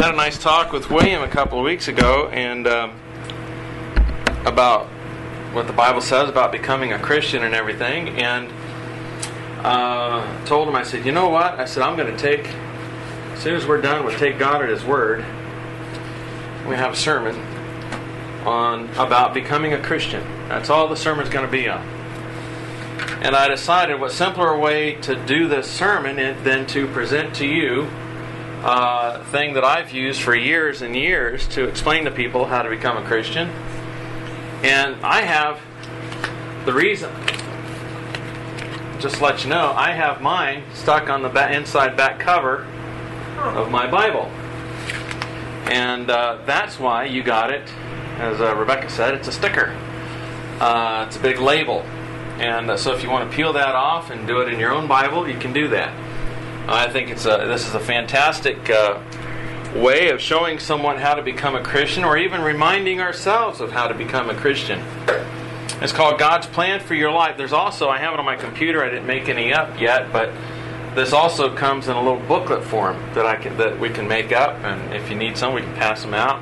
had a nice talk with William a couple of weeks ago, and about what the Bible says about becoming a Christian and everything. And told him, I said, you know what? I said, I'm going to take, as soon as we're done, we'll take God at His word. We have a sermon on about becoming a Christian. That's all the sermon's going to be on. And I decided what simpler way to do this sermon than to present to you a thing that I've used for years and years to explain to people how to become a Christian. And I have the reason, just to let you know, I have mine stuck on the inside back cover of my Bible. And that's why you got it, as Rebecca said, it's a sticker. It's a big label. And so if you want to peel that off and do it in your own Bible, you can do that. I think this is a fantastic way of showing someone how to become a Christian, or even reminding ourselves of how to become a Christian. It's called God's Plan for Your Life. There's also, I have it on my computer, I didn't make any up yet, but this also comes in a little booklet form that we can make up, and if you need some, we can pass them out.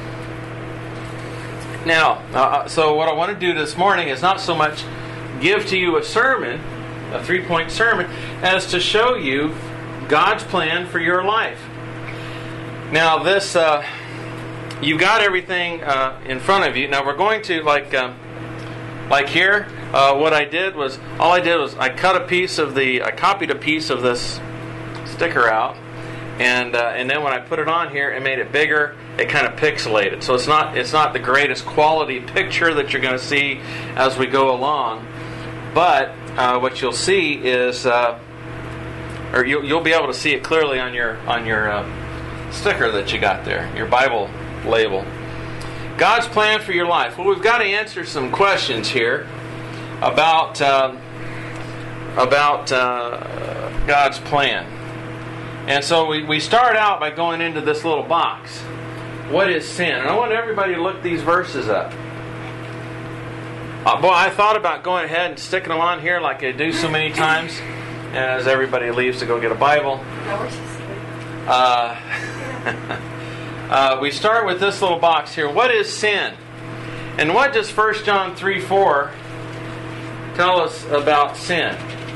Now, so what I want to do this morning is not so much give to you a sermon, a 3-point sermon, as to show you God's plan for your life. Now, this you've got everything in front of you. Now, we're going to like here. What I did was I copied a piece of this sticker out, and then when I put it on here, it made it bigger. It kind of pixelated, so it's not the greatest quality picture that you're going to see as we go along. But what you'll see is, or you'll be able to see it clearly on your sticker that you got there, your Bible label. God's plan for your life. Well, we've got to answer some questions here about God's plan. And so we start out by going into this little box. What is sin? And I want everybody to look these verses up. Boy, I thought about going ahead and sticking them on here like I do so many times as everybody leaves to go get a Bible. We start with this little box here. What is sin? And what does 1 John 3:4 tell us about sin?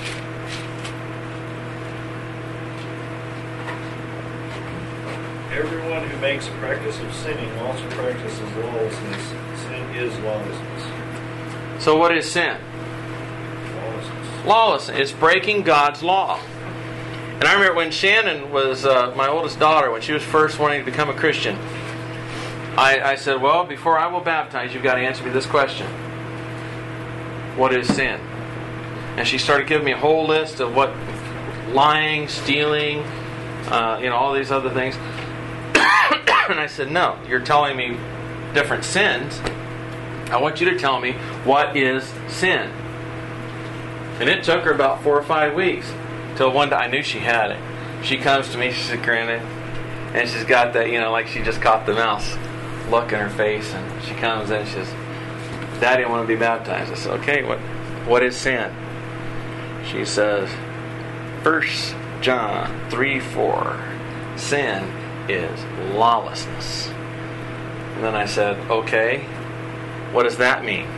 Everyone who makes a practice of sinning also practices lawlessness. Sin is lawlessness. So what is sin? Lawlessness. It's breaking God's law. And I remember when Shannon was my oldest daughter, when she was first wanting to become a Christian, I said, well, before I will baptize, you've got to answer me this question. What is sin? And she started giving me a whole list of what lying, stealing, all these other things. And I said, no, you're telling me different sins. I want you to tell me, what is sin? And it took her about 4 or 5 weeks. Till one day I knew she had it. She comes to me, she's grinning, and she's got that, like she just caught the mouse look in her face, and she comes in and she says, Daddy, I want to be baptized. I said, okay, what is sin? She says, 1 John 3:4, sin is lawlessness. And then I said, okay, what does that mean?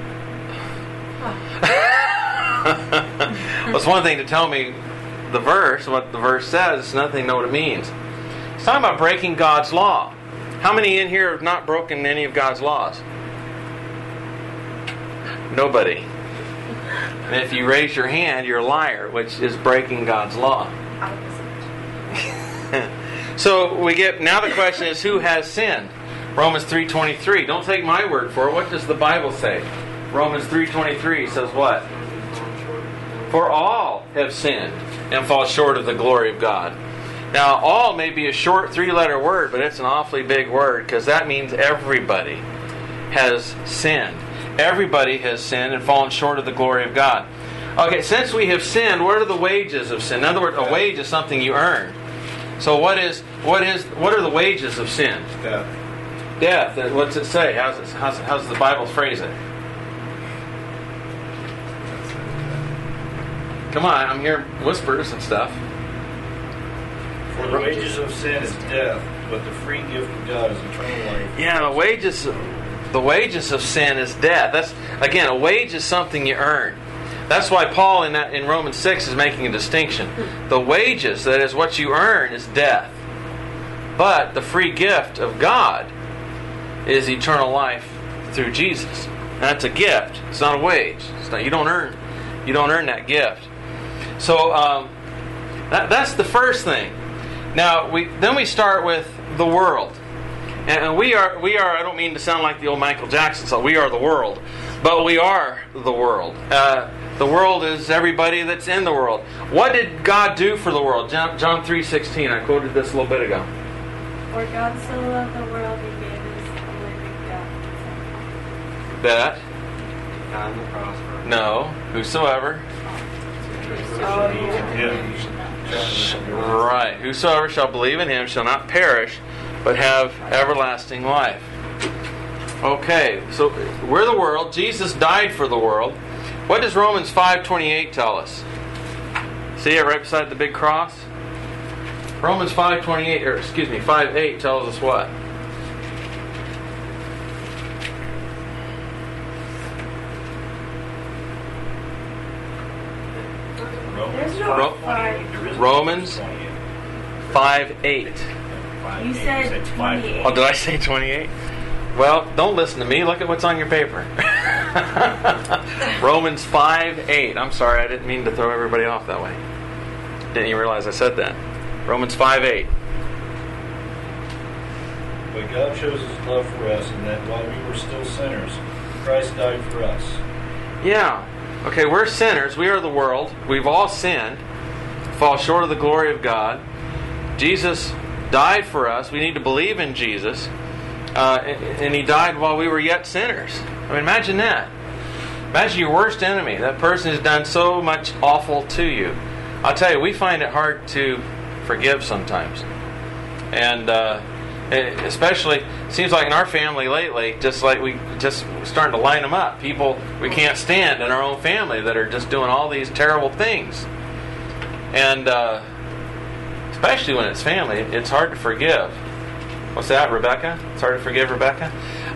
Well, it's one thing to tell me the verse, what the verse says. It's another thing to know what it means. It's talking about breaking God's law. How many in here have not broken any of God's laws? Nobody. And if you raise your hand, you're a liar, which is breaking God's law. So now the question is, who has sinned? Romans 3:23. Don't take my word for it. What does the Bible say? Romans 3:23 says what? For all have sinned and fall short of the glory of God. Now, all may be a short 3-letter word, but it's an awfully big word, because that means everybody has sinned. Everybody has sinned and fallen short of the glory of God. Okay, since we have sinned, what are the wages of sin? In other words, a wage is something you earn. So what are the wages of sin? Death. Death. What's it say? How's the Bible phrase it? Come on, I'm hearing whispers and stuff. For the wages of sin is death, but the free gift of God is eternal life. Yeah, the wages of sin is death. That's, again, a wage is something you earn. That's why Paul in Romans 6 is making a distinction. The wages, that is what you earn, is death. But the free gift of God is eternal life through Jesus. And that's a gift. It's not a wage. It's not, you don't earn that gift. So that's the first thing. Now then we start with the world. And we are. I don't mean to sound like the old Michael Jackson song. We are the world, but we are the world. The world is everybody that's in the world. What did God do for the world? John 3:16. I quoted this a little bit ago. For God so loved the world, He gave His only begotten That God will prosper. no, whosoever. Right. Whosoever shall believe in Him shall not perish, but have everlasting life. Okay, so we're the world. Jesus died for the world. What does Romans 5:28 tell us? See it right beside the big cross? Romans 5:8 tells us what? There's no Romans 5:8. You said 28. Oh, did I say 28? Well, don't listen to me. Look at what's on your paper. Romans 5:8. I'm sorry, I didn't mean to throw everybody off that way. Didn't even realize I said that. Romans 5:8. But God shows His love for us in that while we were still sinners, Christ died for us. Yeah. Okay, we're sinners. We are the world. We've all sinned. Fall short of the glory of God. Jesus died for us. We need to believe in Jesus. And He died while we were yet sinners. I mean, imagine that. Imagine your worst enemy. That person has done so much awful to you. I'll tell you, we find it hard to forgive sometimes. And especially, it seems like in our family lately, just starting to line them up. People we can't stand in our own family that are just doing all these terrible things. And especially when it's family, it's hard to forgive. What's that, Rebecca? It's hard to forgive Rebecca?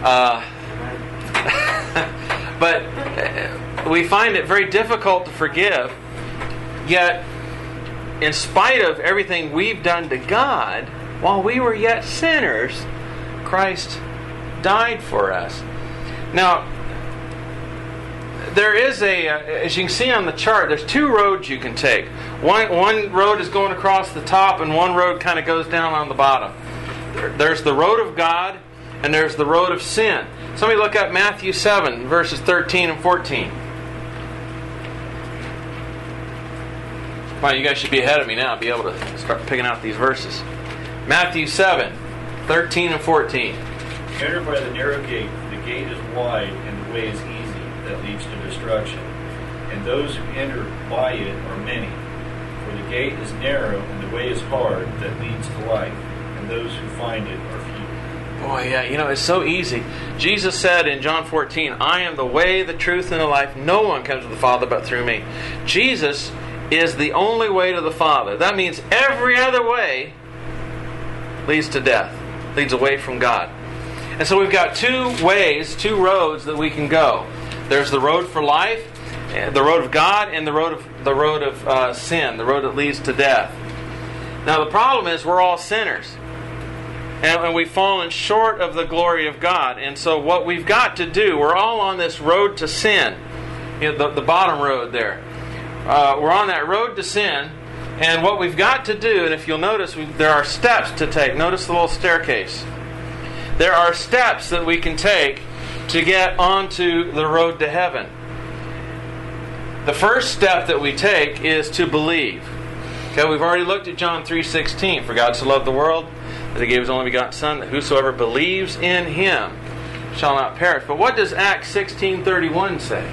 But we find it very difficult to forgive. Yet, in spite of everything we've done to God, while we were yet sinners, Christ died for us. Now, there is as you can see on the chart, there's two roads you can take. One road is going across the top, and one road kind of goes down on the bottom. There's the road of God, and there's the road of sin. Somebody look up Matthew 7, verses 13 and 14. Wow, you guys should be ahead of me now, be able to start picking out these verses. Matthew 7, 13 and 14. Enter by the narrow gate. The gate is wide, and the way is easy that leads to destruction. And those who enter by it are many. For the gate is narrow, and the way is hard that leads to life. And those who find it are few. Boy, yeah, it's so easy. Jesus said in John 14, I am the way, the truth, and the life. No one comes to the Father but through me. Jesus is the only way to the Father. That means every other way leads to death, leads away from God. And so we've got two ways, two roads that we can go. There's the road for life, the road of God, and the road of sin, the road that leads to death. Now the problem is we're all sinners. And we've fallen short of the glory of God. And so what we've got to do, we're all on this road to sin. The bottom road there. We're on that road to sin. And what we've got to do, and if you'll notice, there are steps to take. Notice the little staircase. There are steps that we can take to get onto the road to heaven. The first step that we take is to believe. Okay, we've already looked at John 3:16. For God so loved the world that He gave His only begotten Son, that whosoever believes in Him shall not perish. But what does Acts 16:31 say?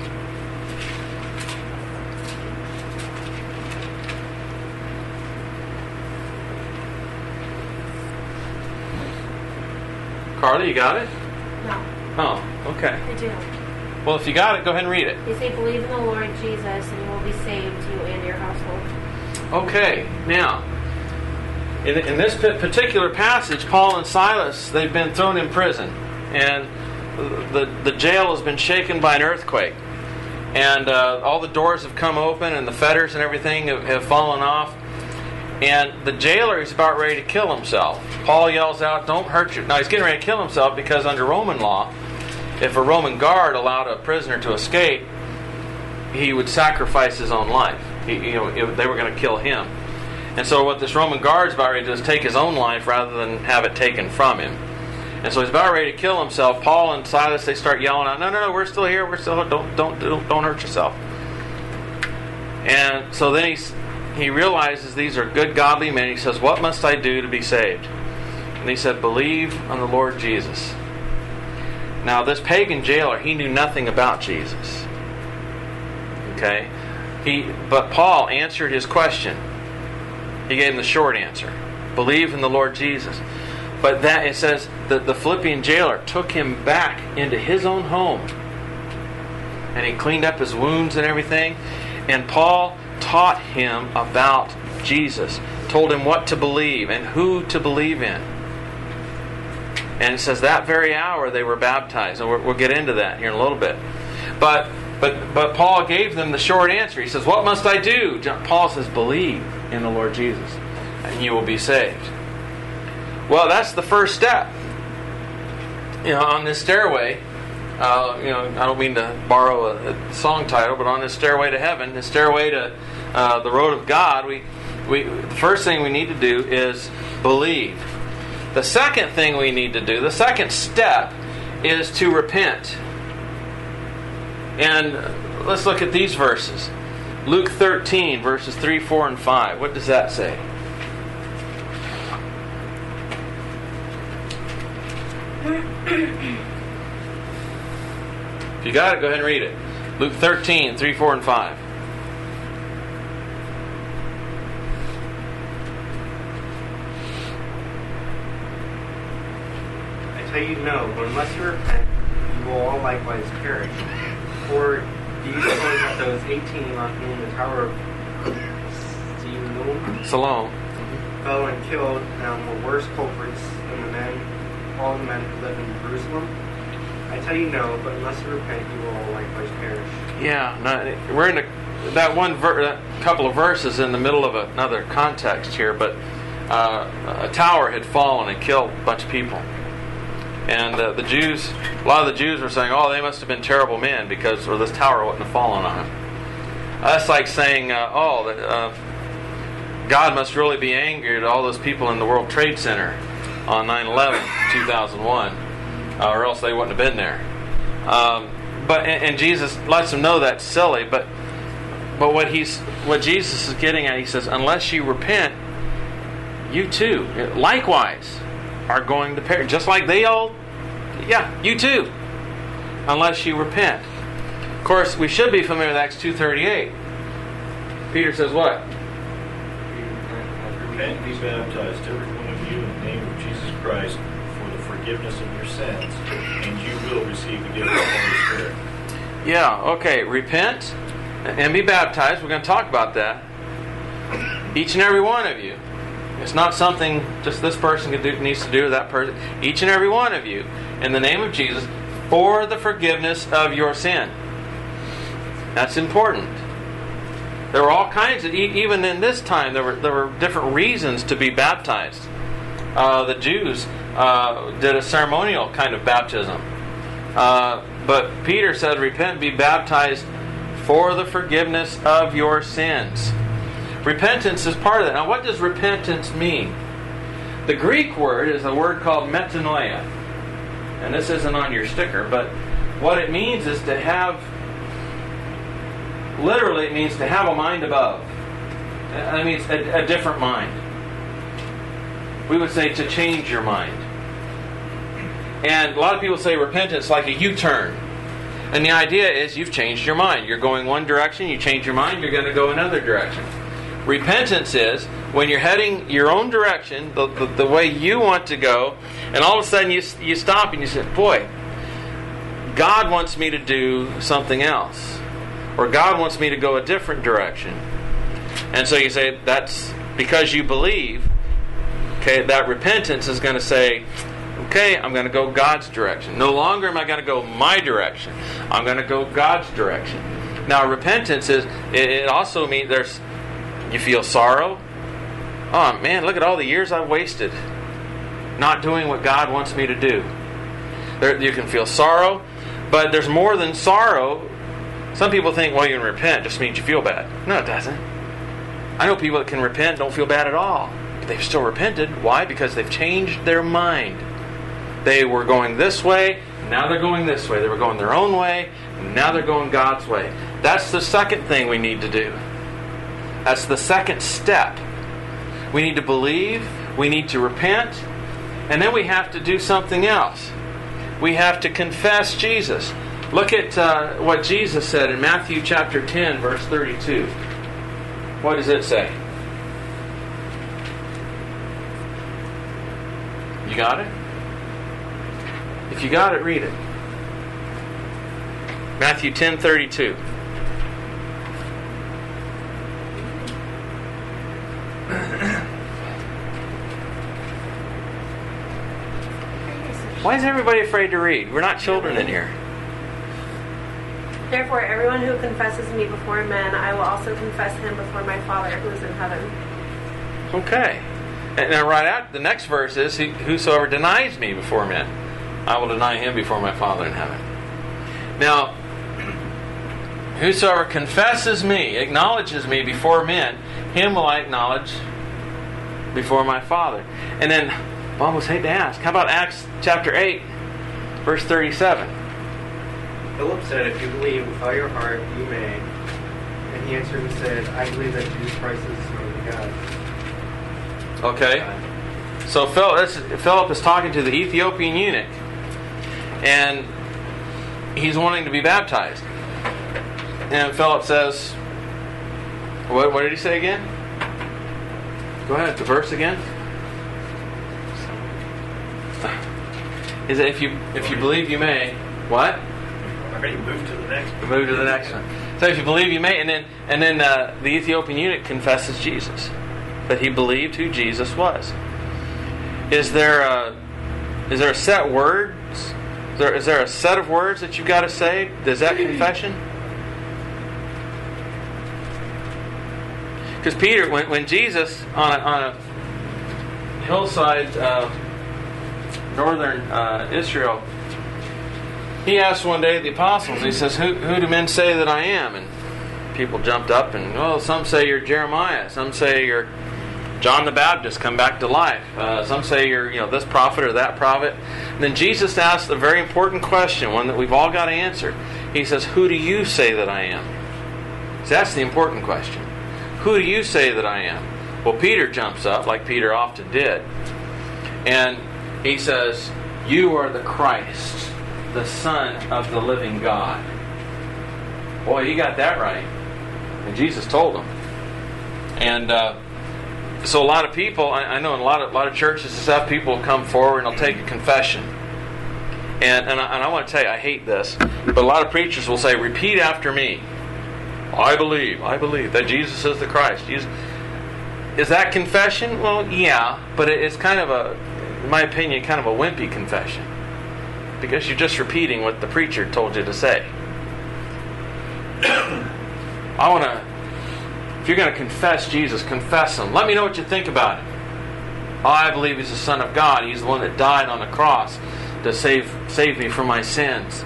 Carly, you got it? No, Oh, okay. I do. Well, if you got it, go ahead and read it. They say, believe in the Lord Jesus, and you will be saved, you and your household. Okay, now, in this particular passage, Paul and Silas, they've been thrown in prison. And the jail has been shaken by an earthquake. And all the doors have come open and the fetters and everything have fallen off. And the jailer is about ready to kill himself. Paul yells out, "Don't hurt you." Now he's getting ready to kill himself because under Roman law, if a Roman guard allowed a prisoner to escape, he would sacrifice his own life. They were going to kill him. And so what this Roman guard's about ready to do is take his own life rather than have it taken from him. And so he's about ready to kill himself. Paul and Silas, they start yelling out, "No, we're still here. We're still don't hurt yourself." And so then he realizes these are good, godly men. He says, "What must I do to be saved?" And he said, "Believe on the Lord Jesus." Now this pagan jailer, he knew nothing about Jesus. Okay, but Paul answered his question. He gave him the short answer: believe in the Lord Jesus. But that it says that the Philippian jailer took him back into his own home, and he cleaned up his wounds and everything. And Paul taught him about Jesus, told him what to believe and who to believe in. And it says that very hour they were baptized, and we'll get into that here in a little bit. But Paul gave them the short answer. He says, "What must I do?" Paul says, "Believe in the Lord Jesus, and you will be saved." Well, that's the first step. On this stairway, I don't mean to borrow a song title, but on this stairway to heaven, the stairway to the road of God, the first thing we need to do is believe. The second thing we need to do, the second step, is to repent. And let's look at these verses. Luke 13, verses 3, 4, and 5. What does that say? If you got it, go ahead and read it. Luke 13, 3, 4, and 5. I tell you no, but unless you repent, you will all likewise perish. Or do you suppose that those 18 on whom the tower of Siloam fell and killed were worse culprits than all the men who live in Jerusalem? I tell you no, but unless you repent, you will all likewise perish. Yeah, we're in that couple of verses in the middle of another context here, but a tower had fallen and killed a bunch of people. And a lot of the Jews were saying, "Oh, they must have been terrible men because this tower wouldn't have fallen on them." That's like saying, God must really be angry at all those people in the World Trade Center on 9/11, 2001, or else they wouldn't have been there. But Jesus lets them know that's silly. But what Jesus is getting at, he says, unless you repent, you too, likewise, are going to perish. Just like they all, you too, unless you repent. Of course, we should be familiar with Acts 2:38. Peter says what? Repent and be baptized, every one of you, in the name of Jesus Christ, for the forgiveness of your sins, and you will receive the gift of the Holy Spirit. Yeah, okay. Repent and be baptized. We're going to talk about that. Each and every one of you. It's not something just this person needs to do, or that person. Each and every one of you, in the name of Jesus, for the forgiveness of your sin. That's important. There were all kinds of, even in this time, there were different reasons to be baptized. The Jews did a ceremonial kind of baptism. But Peter said, repent and be baptized for the forgiveness of your sins. Repentance is part of that. Now, what does repentance mean? The Greek word is a word called metanoia. And this isn't on your sticker, but what it means is to have, literally it means to have a mind above. That means a different mind. We would say to change your mind. And a lot of people say repentance like a U-turn. And the idea is you've changed your mind. You're going one direction, you change your mind, you're going to go another direction. Repentance is when you're heading your own direction, the way you want to go, and all of a sudden you stop and you say, boy, God wants me to do something else. Or God wants me to go a different direction. And so you say, that's because you believe, Okay, that repentance is going to say, okay, I'm going to go God's direction. No longer am I going to go my direction. I'm going to go God's direction. Now, repentance it also means you feel sorrow. Oh man, look at all the years I've wasted not doing what God wants me to do. You can feel sorrow, but there's more than sorrow. Some people think, well, you can repent just means you feel bad. No, it doesn't. I know people that can repent and don't feel bad at all. But they've still repented. Why? Because they've changed their mind. They were going this way, now they're going this way. They were going their own way, now they're going God's way. That's the second thing we need to do. That's the second step. We need to believe, we need to repent, and then we have to do something else. We have to confess Jesus. Look at what Jesus said in Matthew chapter 10, verse 32. What does it say? You got it? If you got it, read it. Matthew 10:32. Why is everybody afraid to read? We're not children in here. Therefore, everyone who confesses me before men, I will also confess him before my Father who is in heaven. Okay. And now right out, the next verse is, whosoever denies me before men, I will deny him before my Father in heaven. Now, whosoever confesses me, acknowledges me before men, him will I acknowledge before my Father. And then, I almost hate to ask, how about Acts chapter 8, verse 37? Philip said, if you believe with all your heart, you may. And he answered and said, I believe that Jesus Christ is the Son of God. Okay. So Philip is talking to the Ethiopian eunuch. And he's wanting to be baptized. And Philip says, what did he say again? Go ahead, the verse again. Is that if you believe you may, what? Already moved to the next one. Move to the next one. So if you believe you may, and then the Ethiopian eunuch confesses Jesus, that he believed who Jesus was. Is there a set words? Is there a set of words that you've got to say? Is that confession? Because Peter, when Jesus on a hillside, northern Israel, he asked one day the apostles, he says, who do men say that I am? And people jumped up and, some say you're Jeremiah, some say you're John the Baptist come back to life, some say you're this prophet or that prophet. And then Jesus asked a very important question, one that we've all got to answer. He says, who do you say that I am? So that's the important question. Who do you say that I am? Well, Peter jumps up, like Peter often did, and he says, you are the Christ, the Son of the living God. Boy, he got that right. And Jesus told him. And so a lot of people, I know in a lot of churches and stuff, people will come forward and they'll take a confession. And I want to tell you, I hate this, but a lot of preachers will say, repeat after me. I believe that Jesus is the Christ. Is that confession? Well, yeah, but it's kind of in my opinion, kind of a wimpy confession. Because you're just repeating what the preacher told you to say. If you're going to confess Jesus, confess Him. Let me know what you think about Him. I believe He's the Son of God. He's the one that died on the cross to save me from my sins.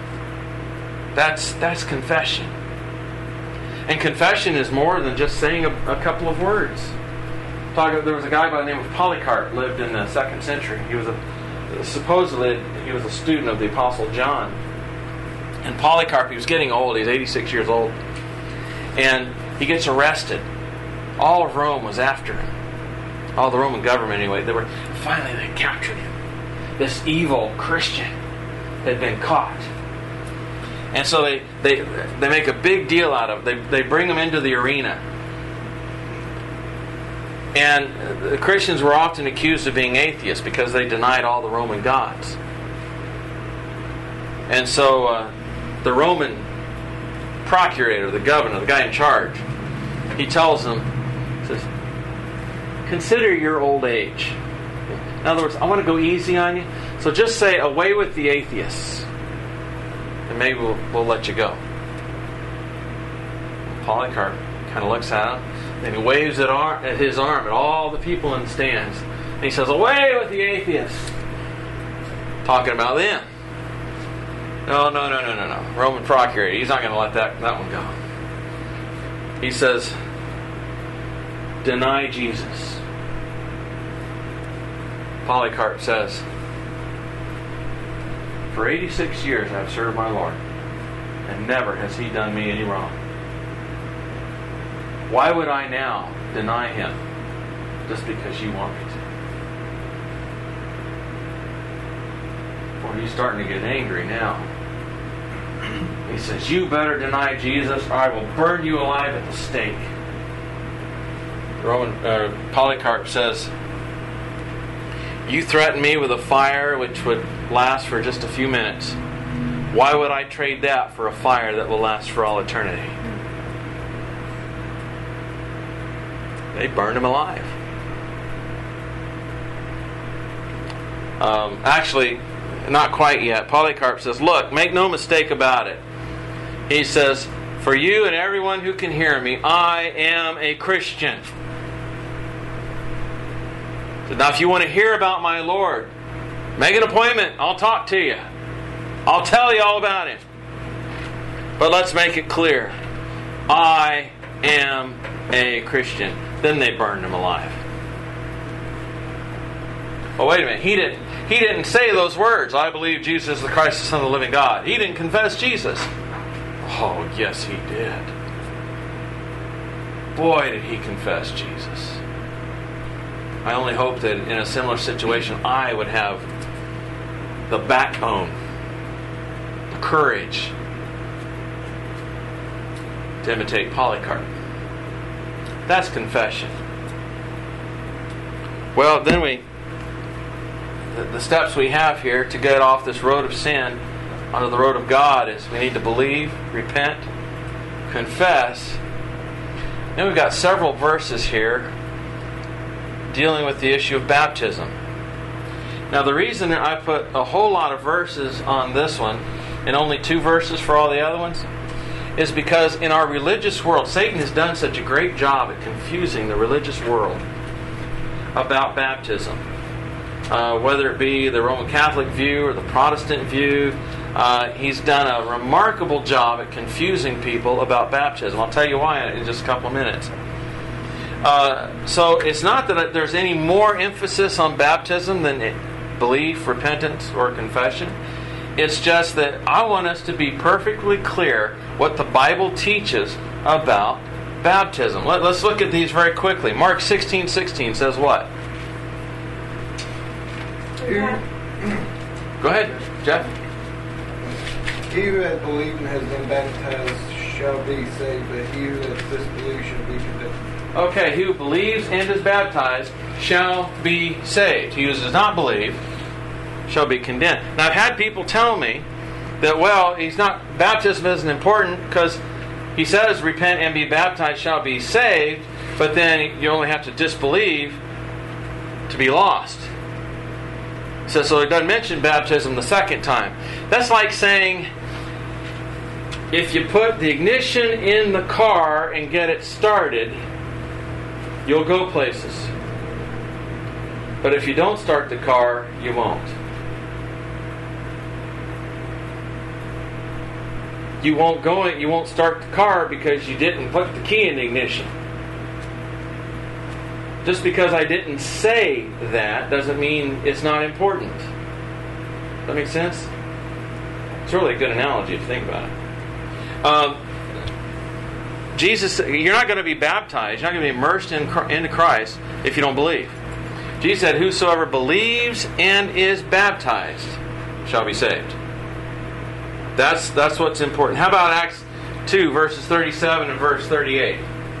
That's confession. And confession is more than just saying a couple of words. There was a guy by the name of Polycarp, lived in the 2nd century. Supposedly he was a student of the Apostle John. And Polycarp, he was getting old. He's 86 years old. And he gets arrested. All of Rome was after him. All the Roman government, anyway. Finally, they captured him. This evil Christian had been caught. And so they make a big deal out of it. They bring him into the arena. And the Christians were often accused of being atheists because they denied all the Roman gods. And so the Roman procurator, the governor, the guy in charge, he tells them, says, consider your old age. In other words, I want to go easy on you. So just say, away with the atheists. And maybe we'll let you go. Polycarp kind of looks at him. And he waves at his arm at all the people in the stands. And he says, away with the atheists. Talking about them. No. Roman procurator, he's not going to let that one go. He says, deny Jesus. Polycarp says, for 86 years I've served my Lord, and never has he done me any wrong. Why would I now deny him just because you want me to? Well, he's starting to get angry now. He says, you better deny Jesus or I will burn you alive at the stake. Polycarp says, you threaten me with a fire which would last for just a few minutes. Why would I trade that for a fire that will last for all eternity? They burned him alive. Actually, not quite yet. Polycarp says, look, make no mistake about it. He says, for you and everyone who can hear me, I am a Christian. So now if you want to hear about my Lord, make an appointment. I'll talk to you. I'll tell you all about him. But let's make it clear. I am a Christian. Then they burned him alive. Oh, wait a minute. He didn't say those words. I believe Jesus is the Christ, the Son of the living God. He didn't confess Jesus. Oh, yes, he did. Boy, did he confess Jesus. I only hope that in a similar situation, I would have the backbone, the courage to imitate Polycarp. That's confession. Well, then the steps we have here to get off this road of sin onto the road of God is we need to believe, repent, confess. Then we've got several verses here dealing with the issue of baptism. Now the reason that I put a whole lot of verses on this one and only 2 verses for all the other ones is because in our religious world, Satan has done such a great job at confusing the religious world about baptism. Whether it be the Roman Catholic view or the Protestant view, he's done a remarkable job at confusing people about baptism. I'll tell you why in just a couple of minutes. So it's not that there's any more emphasis on baptism than belief, repentance, or confession. It's just that I want us to be perfectly clear what the Bible teaches about baptism. Let's look at these very quickly. Mark 16:16 says what? Go ahead, Jeff. He who has believed and has been baptized shall be saved, but he who has disbelieved shall be condemned. Okay, he who believes and is baptized shall be saved. He who does not believe shall be condemned. Now, I've had people tell me that, well, baptism isn't important because he says repent and be baptized shall be saved, but then you only have to disbelieve to be lost. So it doesn't mention baptism the second time. That's like saying if you put the ignition in the car and get it started, you'll go places. But if you don't start the car, you won't. You won't start the car because you didn't put the key in the ignition. Just because I didn't say that doesn't mean it's not important. Does that make sense? It's really a good analogy if you think about it. Jesus, you're not going to be baptized, you're not going to be immersed into Christ if you don't believe. Jesus said, whosoever believes and is baptized shall be saved. That's what's important. How about Acts 2, verses 37 and verse 38?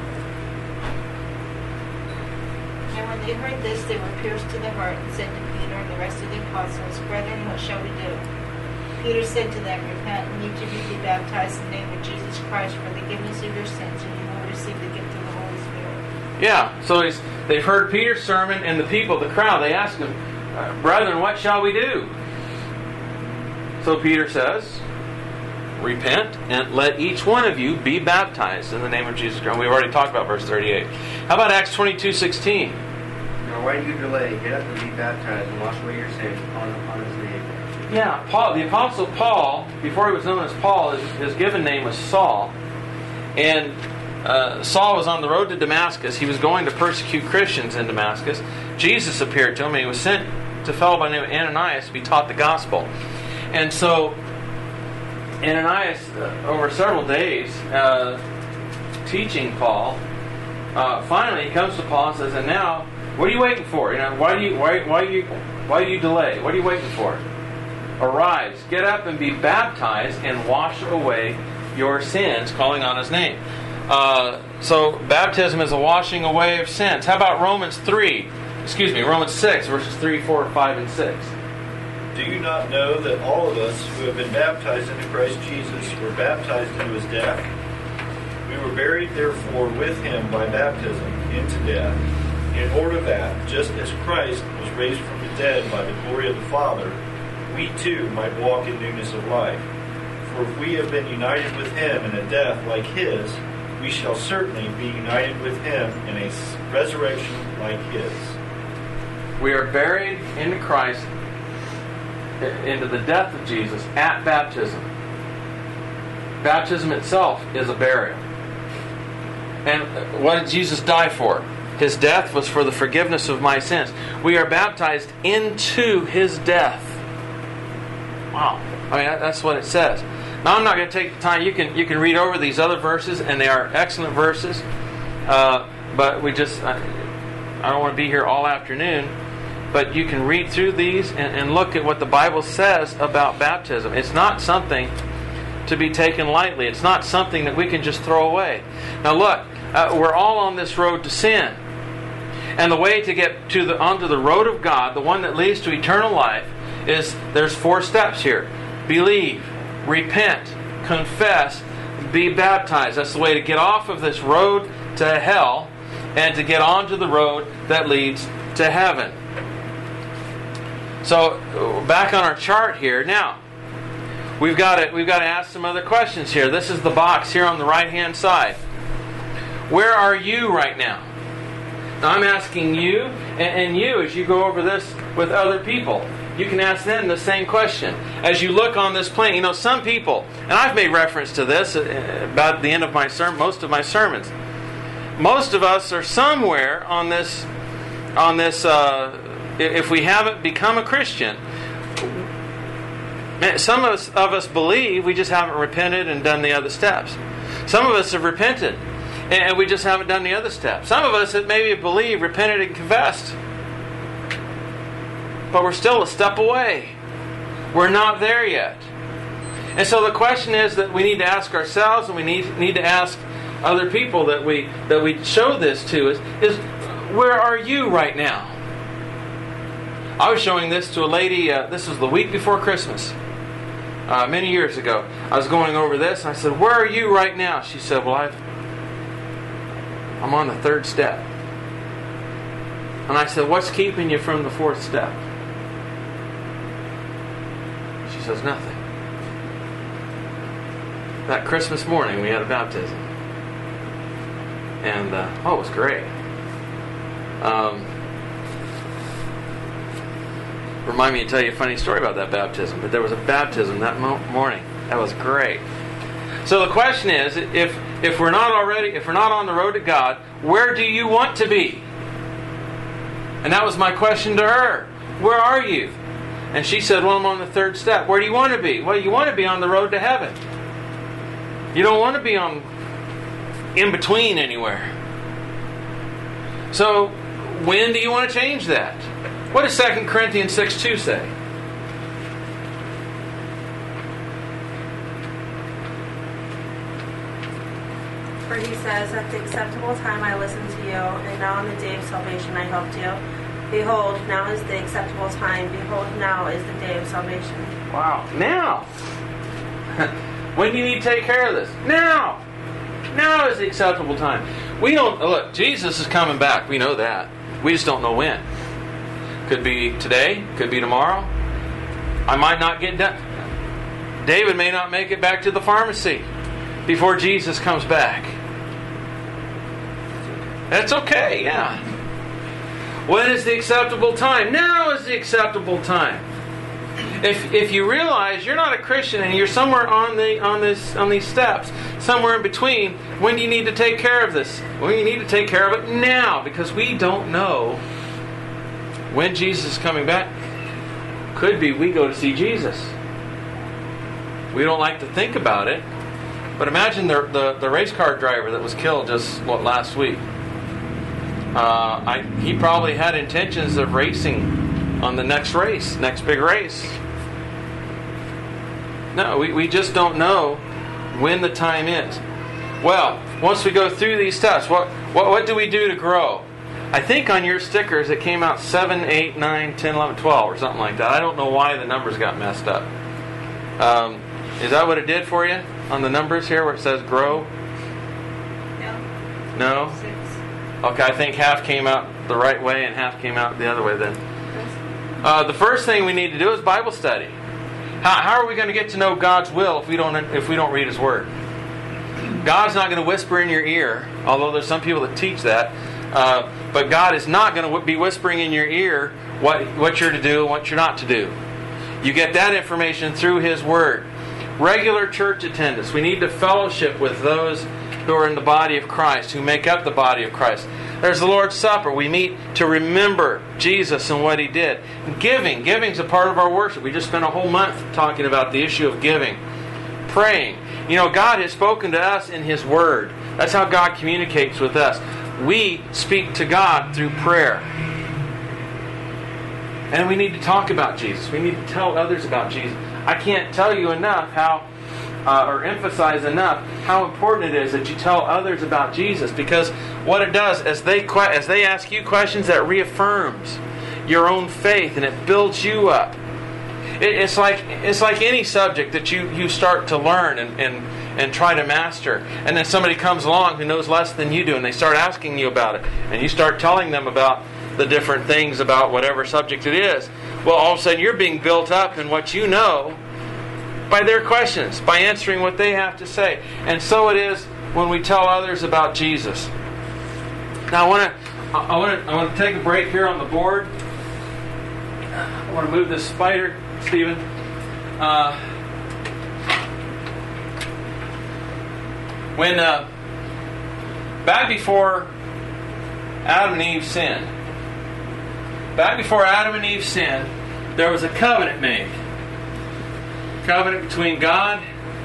And when they heard this, they were pierced to the heart and said to Peter and the rest of the apostles, Brethren, what shall we do? Peter said to them, Repent, and each of you be baptized in the name of Jesus Christ for the forgiveness of your sins, and you will receive the gift of the Holy Spirit. Yeah, so they've heard Peter's sermon, and the people, the crowd, they asked him, brethren, what shall we do? So Peter says, repent and let each one of you be baptized in the name of Jesus Christ. We've already talked about verse 38. How about Acts 22:16? Now why do you delay? Get up and be baptized and wash away your sins on his name. Yeah, Paul, the Apostle Paul, before he was known as Paul, his given name was Saul. And Saul was on the road to Damascus. He was going to persecute Christians in Damascus. Jesus appeared to him, and he was sent to a fellow by the name of Ananias to be taught the gospel. And so Ananias, over several days, teaching Paul, finally he comes to Paul and says, "And now, what are you waiting for? Why do you delay? What are you waiting for? Arise, get up and be baptized and wash away your sins, calling on his name." So baptism is a washing away of sins. How about Romans 6, verses 3, 4, 5, and 6? Do you not know that all of us who have been baptized into Christ Jesus were baptized into his death? We were buried therefore with him by baptism into death, in order that, just as Christ was raised from the dead by the glory of the Father, we too might walk in newness of life. For if we have been united with him in a death like his, we shall certainly be united with him in a resurrection like his. We are buried into Christ, into the death of Jesus at baptism. Baptism itself is a burial. And what did Jesus die for? His death was for the forgiveness of my sins. We are baptized into his death. Wow. I mean, that's what it says. Now, I'm not going to take the time. You can read over these other verses, and they are excellent verses. But I don't want to be here all afternoon. But you can read through these and look at what the Bible says about baptism. It's not something to be taken lightly. It's not something that we can just throw away. Now look, we're all on this road to sin. And the way to get onto the road of God, the one that leads to eternal life, is there's 4 steps here. Believe, repent, confess, be baptized. That's the way to get off of this road to hell and to get onto the road that leads to heaven. So back on our chart here. Now, we've got to ask some other questions here. This is the box here on the right-hand side. Where are you right now? Now I'm asking you, and you, as you go over this with other people, you can ask them the same question. As you look on this plane, some people, and I've made reference to this about the end of my sermon, most of my sermons. Most of us are somewhere on this. If we haven't become a Christian, some of us believe, we just haven't repented and done the other steps. Some of us have repented and we just haven't done the other steps. Some of us that maybe believe, repented, and confessed, but we're still a step away. We're not there yet. And so the question is that we need to ask ourselves, and we need to ask other people that we show this to is where are you right now? I was showing this to a lady, this was the week before Christmas, many years ago. I was going over this, and I said, where are you right now? She said, well, I'm on the 3rd step. And I said, what's keeping you from the 4th step? She says, nothing. That Christmas morning, we had a baptism. And, it was great. Remind me to tell you a funny story about that baptism. But there was a baptism that morning. That was great. So the question is, if we're not on the road to God, where do you want to be? And that was my question to her. Where are you? And she said, well, I'm on the 3rd step. Where do you want to be? Well, you want to be on the road to heaven. You don't want to be in between anywhere. So when do you want to change that? What does 2 Corinthians 6:2 say? For he says, at the acceptable time I listened to you, and now on the day of salvation I helped you. Behold, now is the acceptable time. Behold, now is the day of salvation. Wow. Now! When do you need to take care of this? Now! Now is the acceptable time. We don't... Look, Jesus is coming back. We know that. We just don't know when. Could be today, could be tomorrow. I might not get done. David may not make it back to the pharmacy before Jesus comes back. That's okay, yeah. When is the acceptable time? Now is the acceptable time. If you realize you're not a Christian and you're somewhere on these steps, somewhere in between, when do you need to take care of this? Well, you need to take care of it now, because we don't know when Jesus is coming back. Could be we go to see Jesus. We don't like to think about it, but imagine the race car driver that was killed just last week. He probably had intentions of racing on the next big race. No, we just don't know when the time is. Well, once we go through these steps, what do we do to grow? I think on your stickers it came out 7, 8, 9, 10, 11, 12 or something like that. I don't know why the numbers got messed up. Is that what it did for you on the numbers here where it says grow? No? 6. Okay, I think half came out the right way and half came out the other way then. The first thing we need to do is Bible study. How are we going to get to know God's will if we don't read His Word? God's not going to whisper in your ear, although there's some people that teach that. But God is not going to be whispering in your ear what you're to do and what you're not to do. You get that information through His Word. Regular church attendance. We need to fellowship with those who are in the body of Christ, who make up the body of Christ. There's the Lord's Supper. We meet to remember Jesus and what He did. Giving. Giving's a part of our worship. We just spent a whole month talking about the issue of giving. Praying. You know, God has spoken to us in His Word. That's how God communicates with us. We speak to God through prayer. And we need to talk about Jesus. We need to tell others about Jesus. I can't tell you enough or emphasize enough how important it is that you tell others about Jesus, because what it does as they ask you questions, that reaffirms your own faith and it builds you up. It's like any subject that you start to learn and try to master, and then somebody comes along who knows less than you do and they start asking you about it, and you start telling them about the different things about whatever subject it is. Well, all of a sudden you're being built up in what you know by their questions, by answering what they have to say. And so it is when we tell others about Jesus. Now I want to take a break here on the board. I want to move this spider, Stephen. When back before Adam and Eve sinned, there was a covenant made. Covenant between God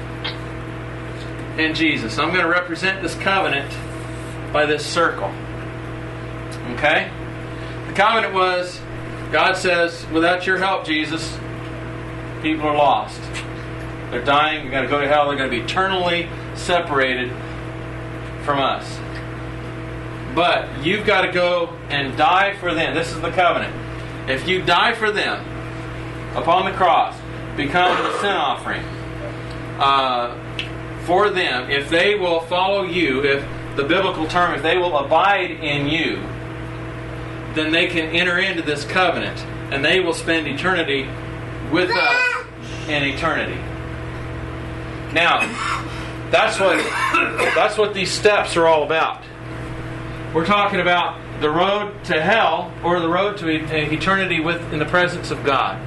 and Jesus. I'm going to represent this covenant by this circle. Okay? The covenant was, God says, without your help, Jesus, people are lost. They're dying, they're going to go to hell, they're going to be eternally separated from us. But you've got to go and die for them. This is the covenant. If you die for them upon the cross, become the sin offering for them, if they will follow you, if the biblical term, if they will abide in you, then they can enter into this covenant and they will spend eternity with us in eternity. Now, that's what these steps are all about. We're talking about the road to hell or the road to eternity in the presence of God.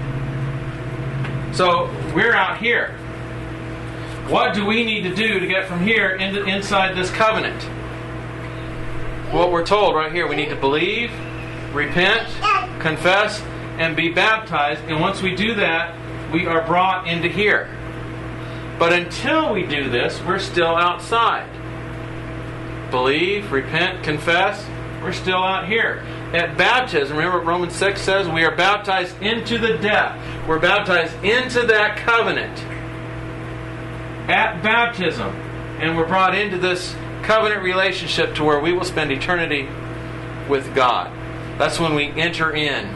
So we're out here. What do we need to do to get from here inside this covenant? What we're told right here, we need to believe, repent, confess, and be baptized. And once we do that, we are brought into here. But until we do this, we're still outside. Believe, repent, confess, we're still out here. At baptism, remember what Romans 6 says? We are baptized into the death. We're baptized into that covenant at baptism. And we're brought into this covenant relationship to where we will spend eternity with God. That's when we enter in.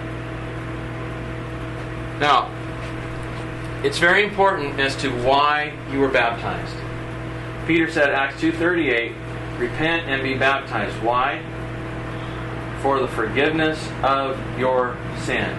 Now, it's very important as to why you were baptized. Peter said, Acts 2:38, repent and be baptized. Why? for the forgiveness of your sin.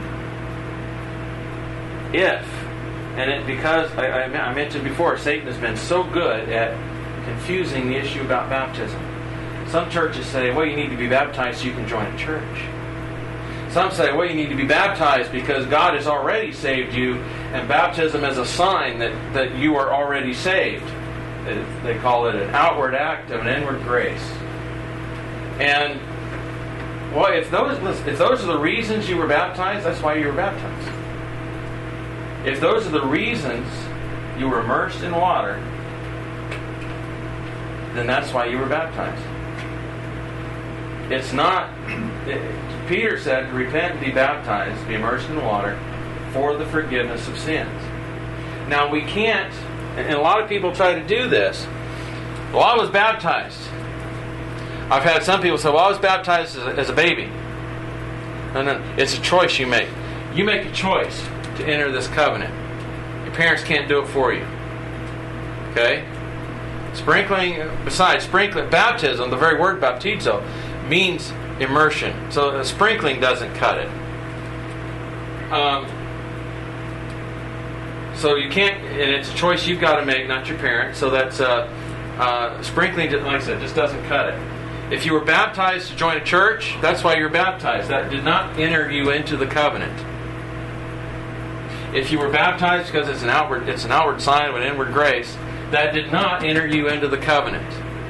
If, because I mentioned before, Satan has been so good at confusing the issue about baptism. Some churches say, well, you need to be baptized so you can join a church. Some say, well, you need to be baptized because God has already saved you, and baptism is a sign that you are already saved. They call it an outward act of an inward grace. And, well, if those are the reasons you were baptized, that's why you were baptized. If those are the reasons you were immersed in water, then that's why you were baptized. It's not... Peter said, repent and be baptized, be immersed in water, for the forgiveness of sins. Now we can't, and a lot of people try to do this. Well, I was baptized. I've had some people say, well, I was baptized as a baby. And then it's a choice you make. You make a choice to enter this covenant. Your parents can't do it for you. Okay? Sprinkling, baptism, the very word baptizo, means immersion. So sprinkling doesn't cut it. So you can't, and it's a choice you've got to make, not your parents. So that's sprinkling, like I said, just doesn't cut it. If you were baptized to join a church, that's why you were baptized. That did not enter you into the covenant. If you were baptized because it's an outward sign of an inward grace, that did not enter you into the covenant.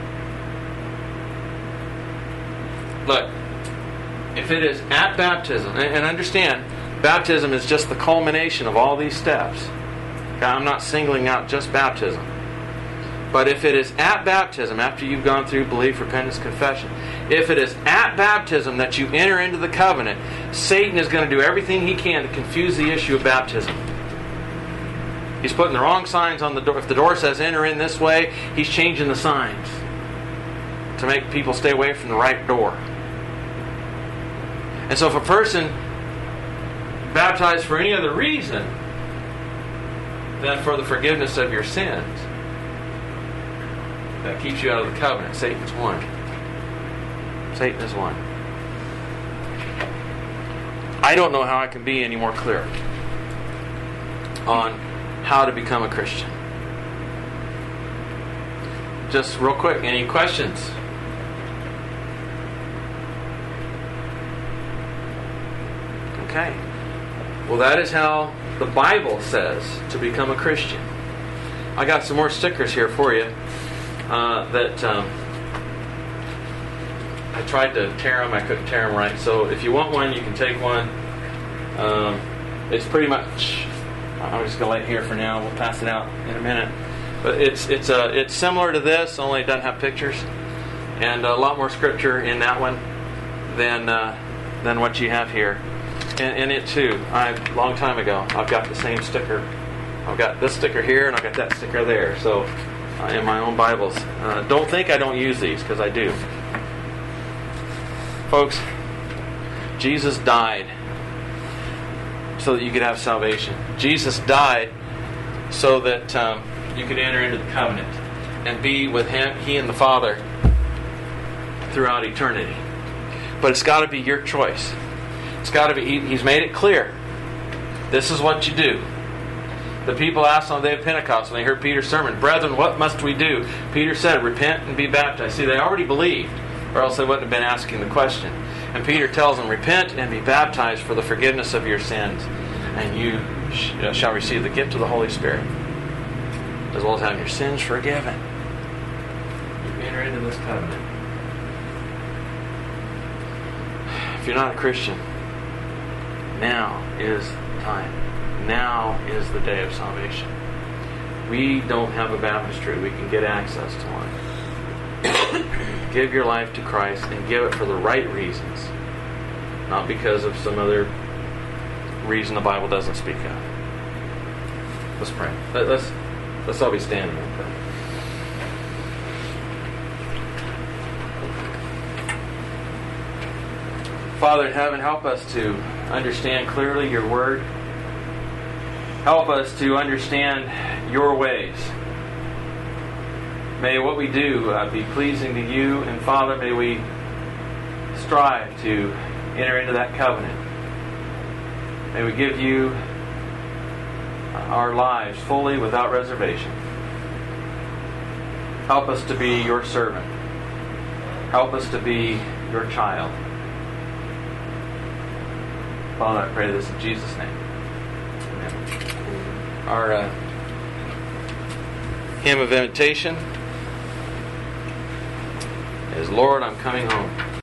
Look, if it is at baptism, and understand, baptism is just the culmination of all these steps. Okay, I'm not singling out just baptism. But if it is at baptism, after you've gone through belief, repentance, confession, if it is at baptism that you enter into the covenant, Satan is going to do everything he can to confuse the issue of baptism. He's putting the wrong signs on the door. If the door says enter in this way, he's changing the signs to make people stay away from the right door. And so if a person baptized for any other reason than for the forgiveness of your sins, that keeps you out of the covenant. Satan's one. Satan is one. I don't know how I can be any more clear on how to become a Christian. Just real quick, any questions? Okay. Well, that is how the Bible says to become a Christian. I got some more stickers here for you that I tried to tear them. I couldn't tear them right. So if you want one, you can take one. It's pretty much... I'm just going to lay it here for now. We'll pass it out in a minute. But it's similar to this, only it doesn't have pictures. And a lot more scripture in that one than what you have here. And it too, a long time ago, I've got the same sticker. I've got this sticker here and I've got that sticker there. So in my own Bibles. Don't think I don't use these, because I do. Folks, Jesus died so that you could have salvation. Jesus died so that you could enter into the covenant and be with Him, He and the Father, throughout eternity. But it's got to be your choice. It's got to be. He's made it clear. This is what you do. The people asked on the day of Pentecost when they heard Peter's sermon, "Brethren, what must we do?" Peter said, "Repent and be baptized." See, they already believed, or else they wouldn't have been asking the question. And Peter tells them, "Repent and be baptized for the forgiveness of your sins, and you shall receive the gift of the Holy Spirit, as well as having your sins forgiven." You enter into this covenant. If you're not a Christian, now is the time. Now is the day of salvation. We don't have a baptistry. We can get access to one. Give your life to Christ and give it for the right reasons, not because of some other reason the Bible doesn't speak of. Let's pray. Let's all be standing and pray. Father in heaven, help us to understand clearly your word. Help us to understand your ways. May what we do be pleasing to you. And Father, may we strive to enter into that covenant. May we give you our lives fully without reservation. Help us to be your servant. Help us to be your child. Father, I pray this in Jesus' name. Amen. Our hymn of invitation is Lord, I'm Coming Home.